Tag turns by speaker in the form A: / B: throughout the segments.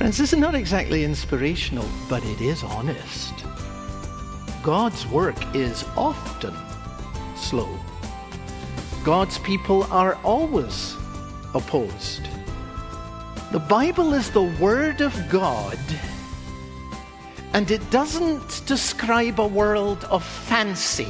A: Friends, this is not exactly inspirational, but it is honest. God's work is often slow. God's people are always opposed. The Bible is the Word of God, and it doesn't describe a world of fancy.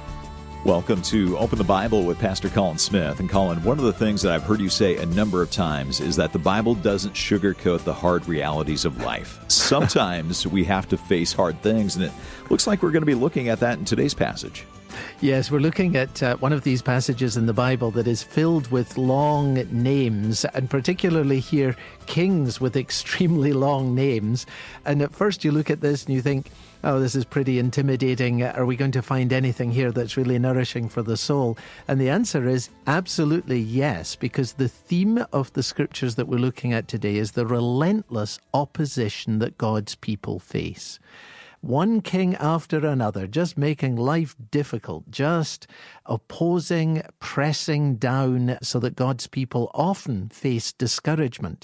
B: Welcome to Open the Bible with Pastor Colin Smith. And Colin, one of the things that I've heard you say a number of times is that the Bible doesn't sugarcoat the hard realities of life. Sometimes we have to face hard things, and it looks like we're going to be looking at that in today's passage.
A: Yes, we're looking at one of these passages in the Bible that is filled with long names, and particularly here, kings with extremely long names. And at first you look at this and you think, oh, this is pretty intimidating. Are we going to find anything here that's really nourishing for the soul? And the answer is absolutely yes, because the theme of the scriptures that we're looking at today is the relentless opposition that God's people face. One king after another, just making life difficult, just opposing, pressing down, so that God's people often face discouragement.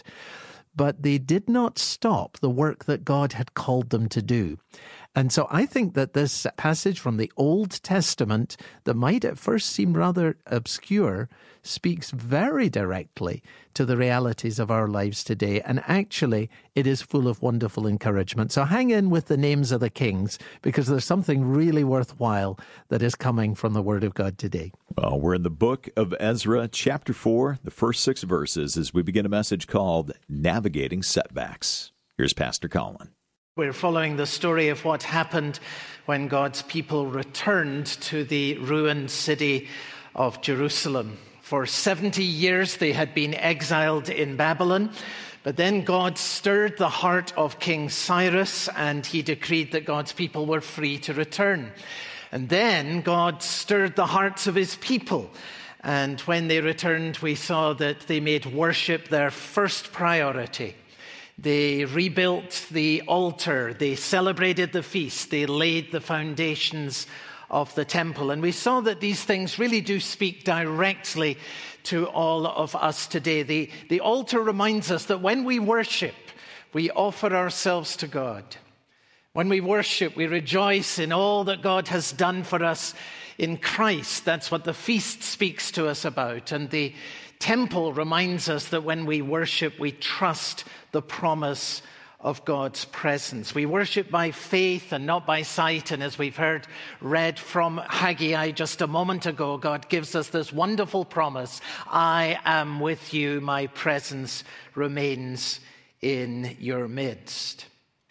A: But they did not stop the work that God had called them to do. And so I think that this passage from the Old Testament, that might at first seem rather obscure, speaks very directly to the realities of our lives today. And actually, it is full of wonderful encouragement. So hang in with the names of the kings, because there's something really worthwhile that is coming from the Word of God today.
B: Well, we're in the book of Ezra, chapter 4, the first 6 verses, as we begin a message called Navigating Setbacks. Here's Pastor Colin.
A: We're following the story of what happened when God's people returned to the ruined city of Jerusalem. For 70 years they had been exiled in Babylon, but then God stirred the heart of King Cyrus, and he decreed that God's people were free to return. And then God stirred the hearts of his people, and when they returned, we saw that they made worship their first priority. They rebuilt the altar, they celebrated the feast, they laid the foundations of the temple. And we saw that these things really do speak directly to all of us today. The altar reminds us that when we worship, we offer ourselves to God. When we worship, we rejoice in all that God has done for us in Christ. That's what the feast speaks to us about. And the temple reminds us that when we worship, we trust the promise of God's presence. We worship by faith and not by sight. And as we've heard read from Haggai just a moment ago, God gives us this wonderful promise: I am with you, my presence remains in your midst.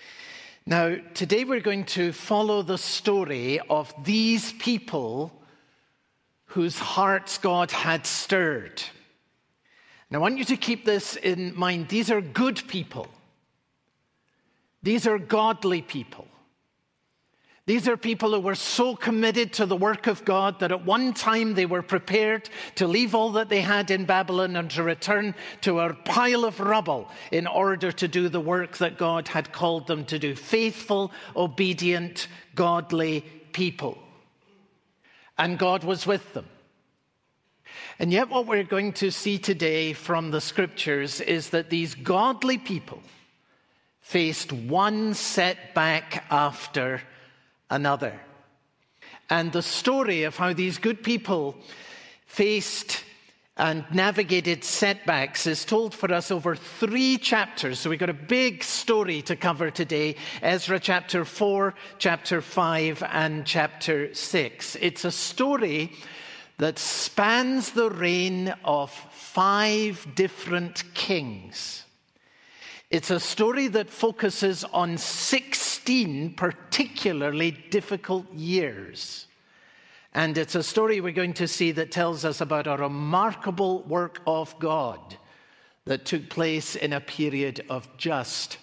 A: Now, today we're going to follow the story of these people whose hearts God had stirred. And I want you to keep this in mind. These are good people. These are godly people. These are people who were so committed to the work of God that at one time they were prepared to leave all that they had in Babylon and to return to a pile of rubble in order to do the work that God had called them to do. Faithful, obedient, godly people. And God was with them. And yet what we're going to see today from the scriptures is that these godly people faced one setback after another. And the story of how these good people faced and navigated setbacks is told for us over 3 chapters. So we've got a big story to cover today: Ezra chapter 4, chapter 5, and chapter 6. It's a story that spans the reign of 5 different kings. It's a story that focuses on 16 particularly difficult years. And it's a story we're going to see that tells us about a remarkable work of God that took place in a period of just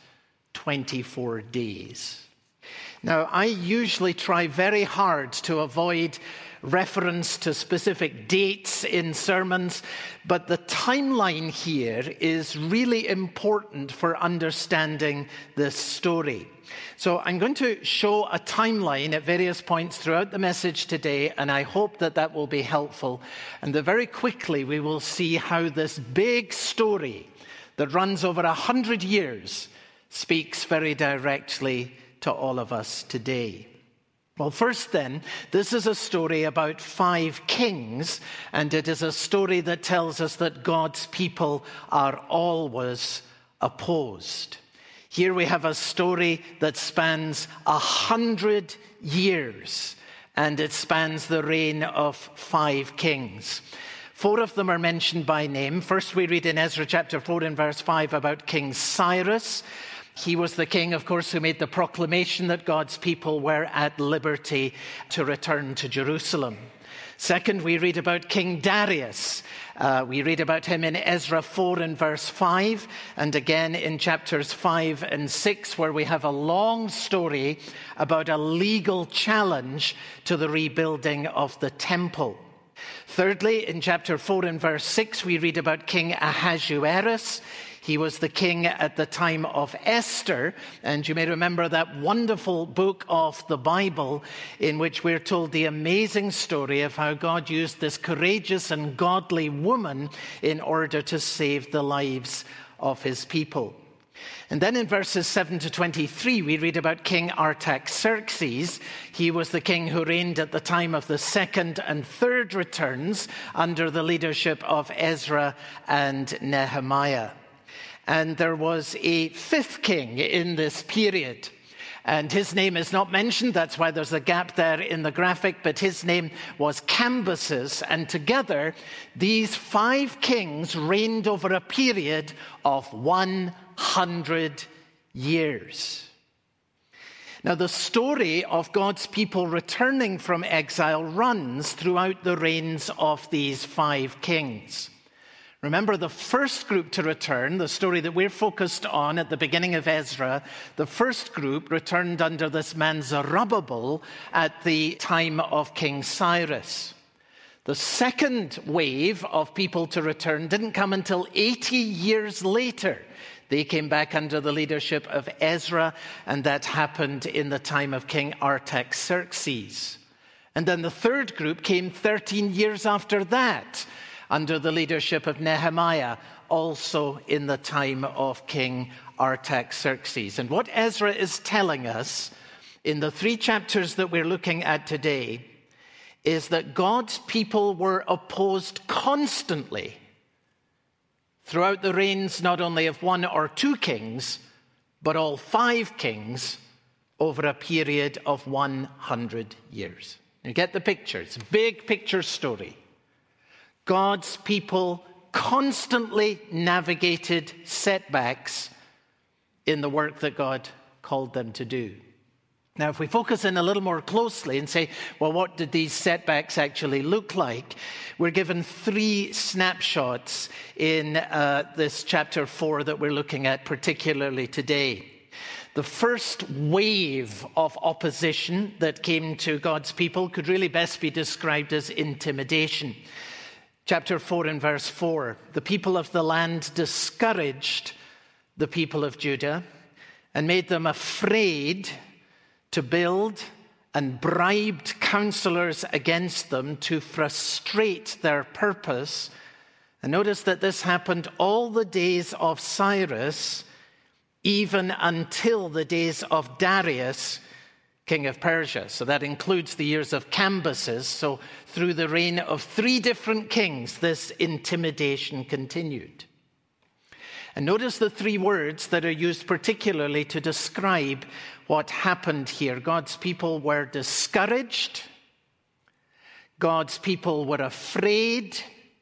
A: 24 days. Now, I usually try very hard to avoid reference to specific dates in sermons, but the timeline here is really important for understanding this story. So I'm going to show a timeline at various points throughout the message today, and I hope that that will be helpful. And that very quickly we will see how this big story that runs over 100 years speaks very directly to all of us today. Well, first then, this is a story about 5 kings, and it is a story that tells us that God's people are always opposed. Here we have a story that spans 100 years, and it spans the reign of 5 kings. 4 of them are mentioned by name. First, we read in Ezra chapter 4 and verse 5 about King Cyrus. He was the king, of course, who made the proclamation that God's people were at liberty to return to Jerusalem. Second, we read about King Darius. We read about him in Ezra 4 and verse 5, and again in chapters 5 and 6, where we have a long story about a legal challenge to the rebuilding of the temple. Thirdly, in chapter 4 and verse 6, we read about King Ahasuerus. He was the king at the time of Esther, and you may remember that wonderful book of the Bible in which we're told the amazing story of how God used this courageous and godly woman in order to save the lives of his people. And then in verses 7 to 23, we read about King Artaxerxes. He was the king who reigned at the time of the second and third returns under the leadership of Ezra and Nehemiah. And there was a 5th king in this period. And his name is not mentioned. That's why there's a gap there in the graphic. But his name was Cambyses. And together, these 5 kings reigned over a period of 100 years. Now, the story of God's people returning from exile runs throughout the reigns of these 5 kings. Remember, the first group to return, the story that we're focused on at the beginning of Ezra, the first group returned under this man Zerubbabel at the time of King Cyrus. The second wave of people to return didn't come until 80 years later. They came back under the leadership of Ezra, and that happened in the time of King Artaxerxes. And then the third group came 13 years after that, under the leadership of Nehemiah, also in the time of King Artaxerxes. And what Ezra is telling us in the 3 chapters that we're looking at today is that God's people were opposed constantly throughout the reigns not only of 1 or 2 kings, but all 5 kings over a period of 100 years. You get the picture. It's a big picture story. God's people constantly navigated setbacks in the work that God called them to do. Now, if we focus in a little more closely and say, well, what did these setbacks actually look like? We're given 3 snapshots in this chapter 4 that we're looking at particularly today. The first wave of opposition that came to God's people could really best be described as intimidation. Chapter 4 and verse 4, the people of the land discouraged the people of Judah and made them afraid to build and bribed counselors against them to frustrate their purpose. And notice that this happened all the days of Cyrus, even until the days of Darius, king of Persia. So that includes the years of Cambyses. So through the reign of 3 different kings, this intimidation continued. And notice the 3 words that are used particularly to describe what happened here. God's people were discouraged. God's people were afraid.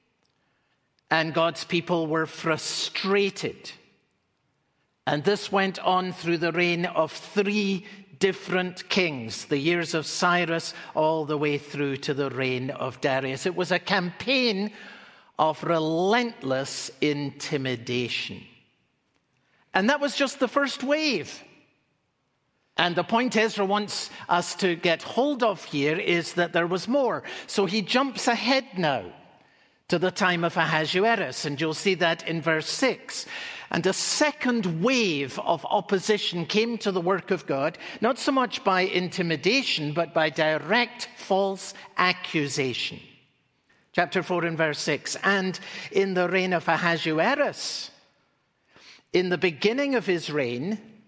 A: And God's people were frustrated. And this went on through the reign of 3 different kings, the years of Cyrus all the way through to the reign of Darius. It was a campaign of relentless intimidation. And that was just the first wave. And the point Ezra wants us to get hold of here is that there was more. So he jumps ahead now to the time of Ahasuerus, and you'll see that in verse 6. And a second wave of opposition came to the work of God, not so much by intimidation, but by direct false accusation. Chapter 4 and verse 6, and in the reign of Ahasuerus, in the beginning of his reign,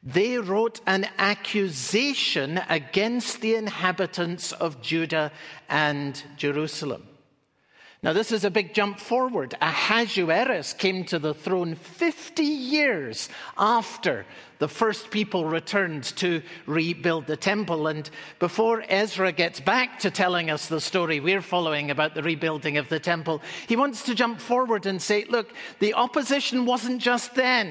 A: they wrote an accusation against the inhabitants of Judah and Jerusalem. Now, this is a big jump forward. Ahasuerus came to the throne 50 years after the first people returned to rebuild the temple. And before Ezra gets back to telling us the story we're following about the rebuilding of the temple, he wants to jump forward and say, look, the opposition wasn't just then.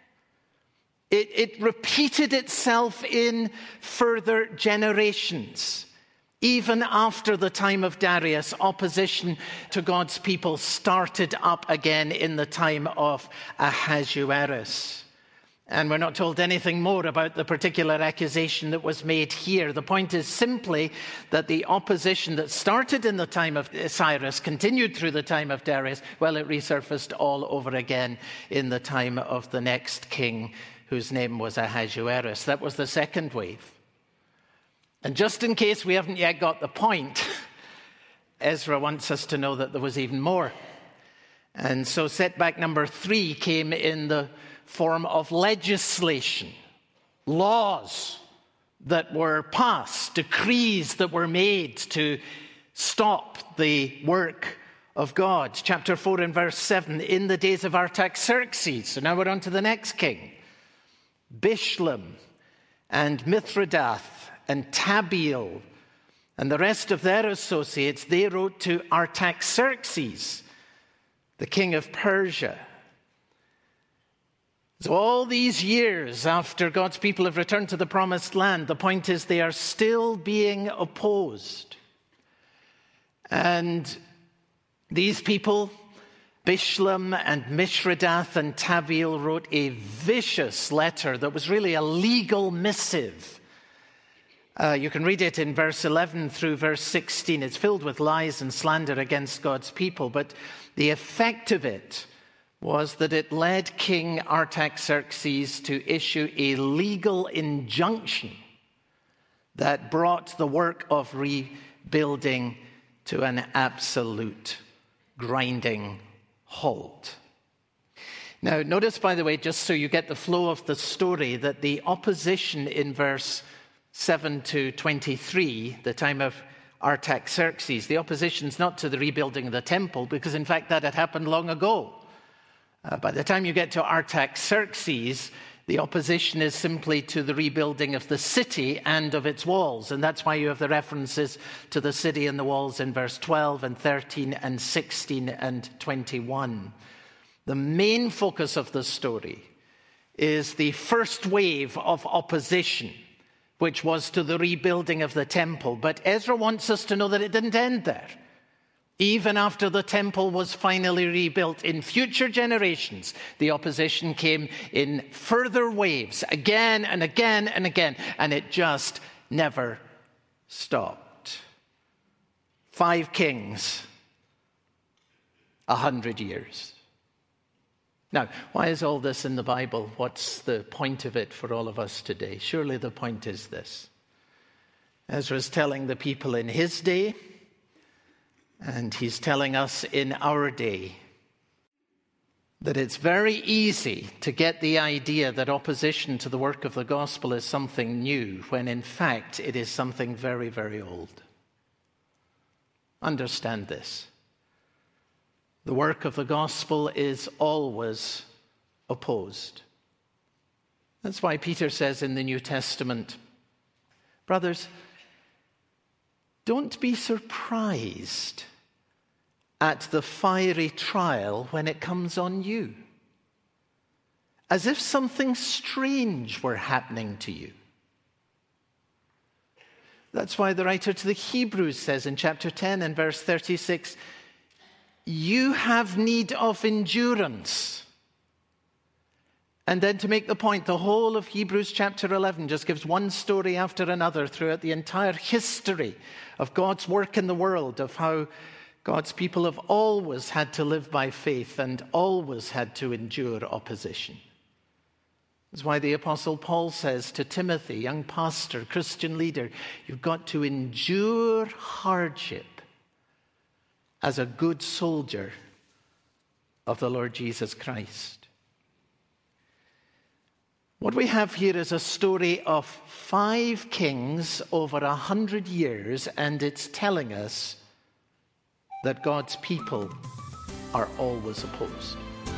A: It repeated itself in further generations. Even after the time of Darius, opposition to God's people started up again in the time of Ahasuerus. And we're not told anything more about the particular accusation that was made here. The point is simply that the opposition that started in the time of Cyrus continued through the time of Darius. Well, it resurfaced all over again in the time of the next king, whose name was Ahasuerus. That was the second wave. And just in case we haven't yet got the point, Ezra wants us to know that there was even more. And so setback number 3 came in the form of legislation, laws that were passed, decrees that were made to stop the work of God. Chapter 4 and verse 7, in the days of Artaxerxes. So now we're on to the next king. Bishlam and Mithridath and Tabeel and the rest of their associates, they wrote to Artaxerxes, the king of Persia. So all these years after God's people have returned to the promised land, the point is they are still being opposed. And these people, Bishlam and Mithridath and Tabeel, wrote a vicious letter that was really a legal missive. You can read it in verse 11 through verse 16. It's filled with lies and slander against God's people. But the effect of it was that it led King Artaxerxes to issue a legal injunction that brought the work of rebuilding to an absolute grinding halt. Now, notice, by the way, just so you get the flow of the story, that the opposition in verse 7 to 23, the time of Artaxerxes, the opposition's not to the rebuilding of the temple, because in fact that had happened long ago. By the time you get to Artaxerxes, the opposition is simply to the rebuilding of the city and of its walls. And that's why you have the references to the city and the walls in verse 12 and 13 and 16 and 21. The main focus of the story is the first wave of opposition, which was to the rebuilding of the temple. But Ezra wants us to know that it didn't end there. Even after the temple was finally rebuilt, in future generations, the opposition came in further waves, again and again and again, and it just never stopped. 5 kings, 100 years. Now, why is all this in the Bible? What's the point of it for all of us today? Surely the point is this. Ezra's telling the people in his day, and he's telling us in our day, that it's very easy to get the idea that opposition to the work of the gospel is something new, when in fact it is something very, very old. Understand this. The work of the gospel is always opposed. That's why Peter says in the New Testament, brothers, don't be surprised at the fiery trial when it comes on you, as if something strange were happening to you. That's why the writer to the Hebrews says in chapter 10 and verse 36, you have need of endurance. And then to make the point, the whole of Hebrews chapter 11 just gives one story after another throughout the entire history of God's work in the world, of how God's people have always had to live by faith and always had to endure opposition. That's why the Apostle Paul says to Timothy, young pastor, Christian leader, you've got to endure hardship as a good soldier of the Lord Jesus Christ. What we have here is a story of 5 kings over 100 years, and it's telling us that God's people are always opposed.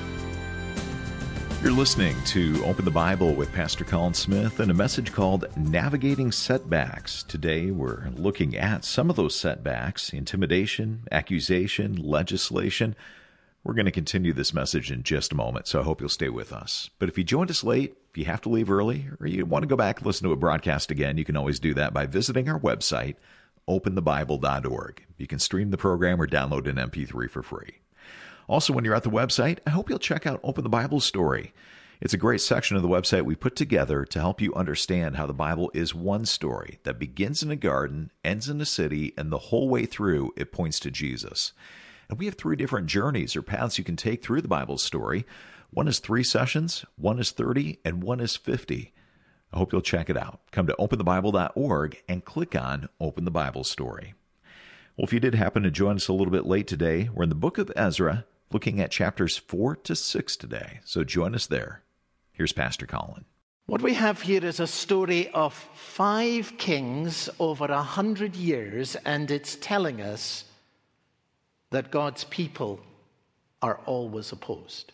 B: You're listening to Open the Bible with Pastor Colin Smith and a message called Navigating Setbacks. Today we're looking at some of those setbacks: intimidation, accusation, legislation. We're going to continue this message in just a moment, so I hope you'll stay with us. But if you joined us late, if you have to leave early, or you want to go back and listen to a broadcast again, you can always do that by visiting our website, openthebible.org. You can stream the program or download an MP3 for free. Also, when you're at the website, I hope you'll check out Open the Bible Story. It's a great section of the website we put together to help you understand how the Bible is one story that begins in a garden, ends in a city, and the whole way through it points to Jesus. And we have 3 different journeys or paths you can take through the Bible story. One is 3 sessions, one is 30, and one is 50. I hope you'll check it out. Come to openthebible.org and click on Open the Bible Story. Well, if you did happen to join us a little bit late today, we're in the book of Ezra, looking at chapters 4 to 6 today. So join us there. Here's Pastor Colin.
A: What we have here is a story of 5 kings over 100 years, and it's telling us that God's people are always opposed.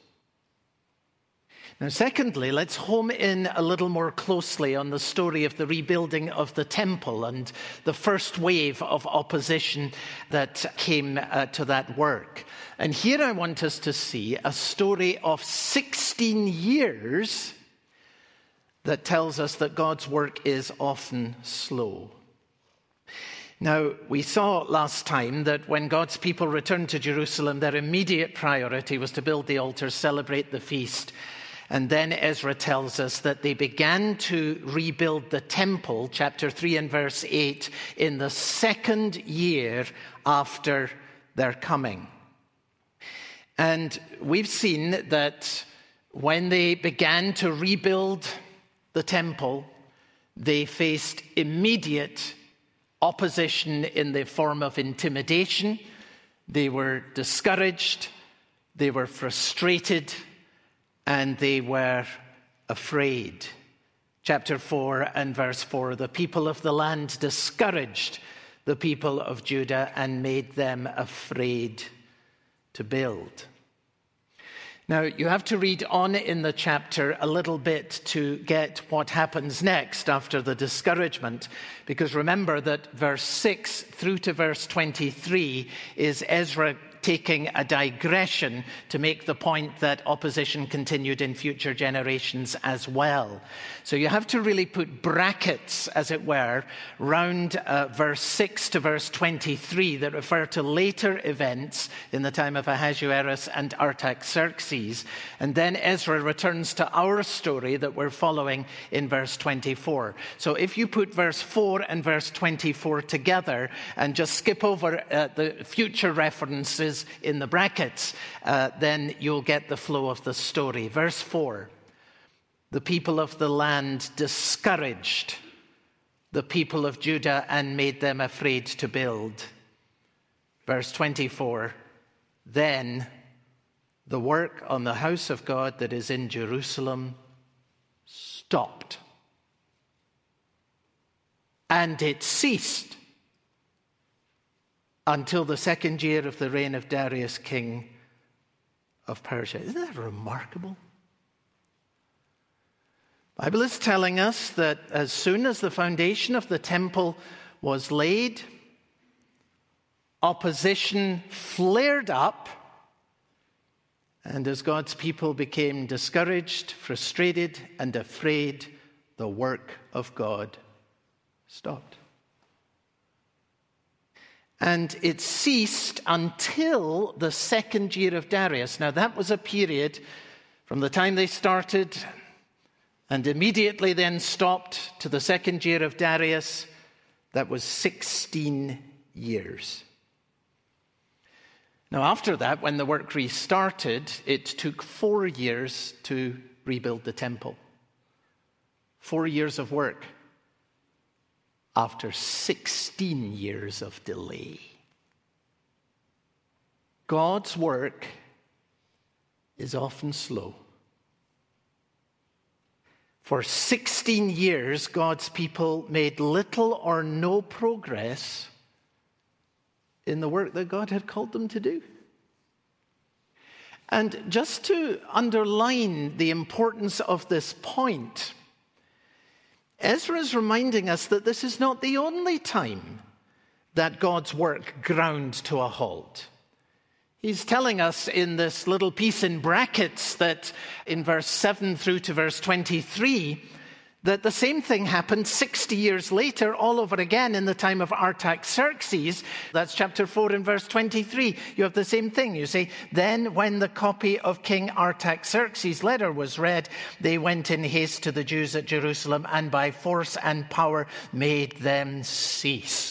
A: Now, secondly, let's home in a little more closely on the story of the rebuilding of the temple and the first wave of opposition that came to that work. And here I want us to see a story of 16 years that tells us that God's work is often slow. Now, we saw last time that when God's people returned to Jerusalem, their immediate priority was to build the altar, celebrate the feast. And then Ezra tells us that they began to rebuild the temple, chapter 3 and verse 8, in the 2nd year after their coming. And we've seen that when they began to rebuild the temple, they faced immediate opposition in the form of intimidation. They were discouraged, they were frustrated, and they were afraid. Chapter 4 and verse 4, the people of the land discouraged the people of Judah and made them afraid to build. Now, you have to read on in the chapter a little bit to get what happens next after the discouragement, because remember that verse 6 through to verse 23 is Ezra taking a digression to make the point that opposition continued in future generations as well. So you have to really put brackets, as it were, round verse 6 to verse 23 that refer to later events in the time of Ahasuerus and Artaxerxes. And then Ezra returns to our story that we're following in verse 24. So if you put verse 4 and verse 24 together and just skip over the future references in the brackets, then you'll get the flow of the story. Verse 4, the people of the land discouraged the people of Judah and made them afraid to build. Verse 24, then the work on the house of God that is in Jerusalem stopped. And it ceased until the 2nd year of the reign of Darius, king of Persia. Isn't that remarkable? The Bible is telling us that as soon as the foundation of the temple was laid, opposition flared up, and as God's people became discouraged, frustrated, and afraid, the work of God stopped. And it ceased until the 2nd year of Darius. Now, that was a period from the time they started and immediately then stopped to the 2nd year of Darius. That was 16 years. Now, after that, when the work restarted, it took 4 years to rebuild the temple. 4 years of work after 16 years of delay. God's work is often slow. For 16 years, God's people made little or no progress in the work that God had called them to do. And just to underline the importance of this point, Ezra is reminding us that this is not the only time that God's work ground to a halt. He's telling us in this little piece in brackets that in verse 7 through to verse 23, that the same thing happened 60 years later all over again in the time of Artaxerxes. That's chapter 4 and verse 23. You have the same thing. You say, then when the copy of King Artaxerxes' letter was read, they went in haste to the Jews at Jerusalem and by force and power made them cease.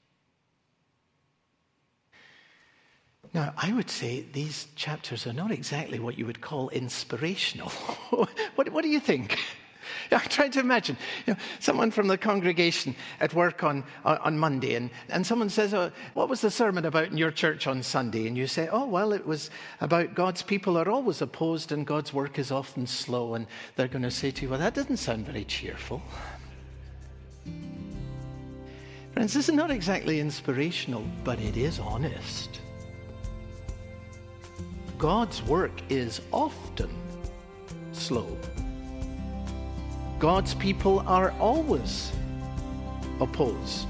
A: Now, I would say these chapters are not exactly what you would call inspirational. What do you think? I'm trying to imagine, someone from the congregation at work on Monday, and someone says, oh, what was the sermon about in your church on Sunday? And you say, oh, well, it was about God's people are always opposed and God's work is often slow. And they're going to say to you, well, that doesn't sound very cheerful. Friends, this is not exactly inspirational, but it is honest. God's work is often slow. God's people are always opposed.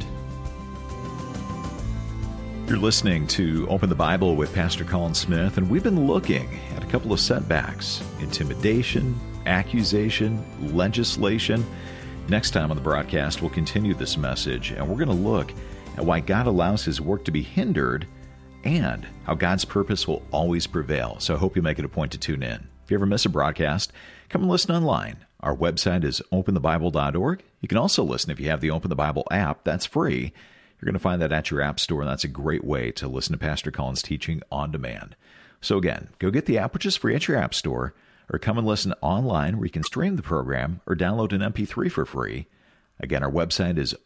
B: You're listening to Open the Bible with Pastor Colin Smith, and we've been looking at a couple of setbacks: intimidation, accusation, legislation. Next time on the broadcast, we'll continue this message, and we're going to look at why God allows His work to be hindered and how God's purpose will always prevail. So I hope you make it a point to tune in. If you ever miss a broadcast, come and listen online. Our website is openthebible.org. You can also listen if you have the Open the Bible app. That's free. You're going to find that at your app store, and that's a great way to listen to Pastor Colin's teaching on demand. So again, go get the app, which is free at your app store, or come and listen online where you can stream the program or download an MP3 for free. Again, our website is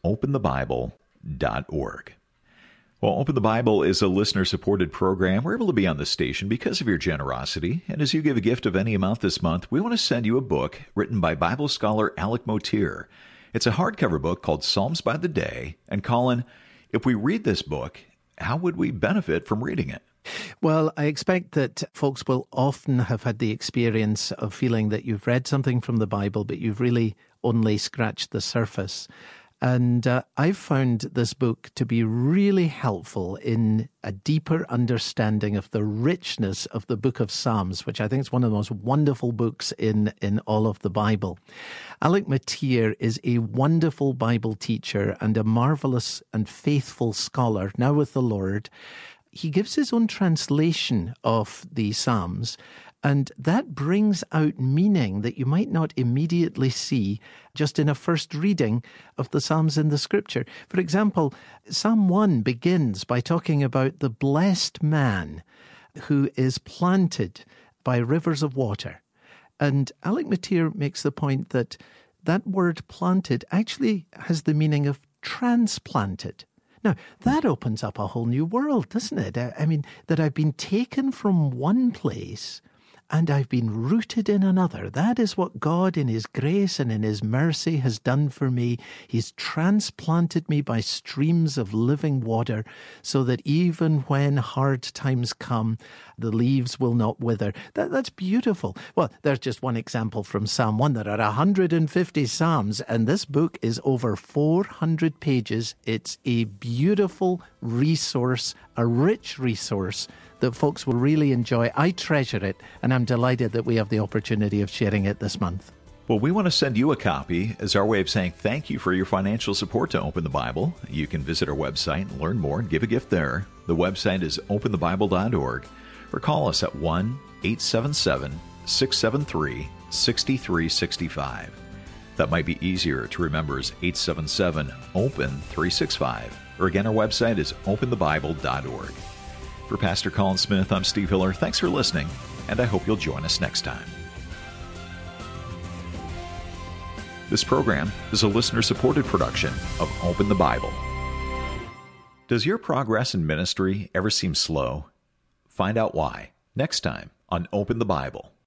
B: openthebible.org. Well, Open the Bible is a listener-supported program. We're able to be on this station because of your generosity. And as you give a gift of any amount this month, we want to send you a book written by Bible scholar Alec Motyer. It's a hardcover book called Psalms by the Day. And Colin, if we read this book, how would we benefit from reading it?
A: Well, I expect that folks will often have had the experience of feeling that you've read something from the Bible, but you've really only scratched the surface. And I've found this book to be really helpful in a deeper understanding of the richness of the book of Psalms, which I think is one of the most wonderful books in all of the Bible. Alec Motyer is a wonderful Bible teacher and a marvelous and faithful scholar, now with the Lord. He gives his own translation of the Psalms, and that brings out meaning that you might not immediately see just in a first reading of the Psalms in the Scripture. For example, Psalm 1 begins by talking about the blessed man who is planted by rivers of water. And Alec Motyer makes the point that that word planted actually has the meaning of transplanted. Now, that opens up a whole new world, doesn't it? I mean, that I've been taken from one place and I've been rooted in another. That is what God in His grace and in His mercy has done for me. He's transplanted me by streams of living water so that even when hard times come, the leaves will not wither. That's beautiful. Well, there's just one example from Psalm 1. There are 150 Psalms, and this book is over 400 pages. It's a beautiful resource, a rich resource that folks will really enjoy. I treasure it, and I'm delighted that we have the opportunity of sharing it this month.
B: Well, we want to send you a copy as our way of saying thank you for your financial support to Open the Bible. You can visit our website and learn more and give a gift there. The website is openthebible.org, or call us at 1-877-673-6365. That might be easier to remember as 877-OPEN-365. Or again, our website is openthebible.org. For Pastor Colin Smith, I'm Steve Hiller. Thanks for listening, and I hope you'll join us next time. This program is a listener-supported production of Open the Bible. Does your progress in ministry ever seem slow? Find out why next time on Open the Bible.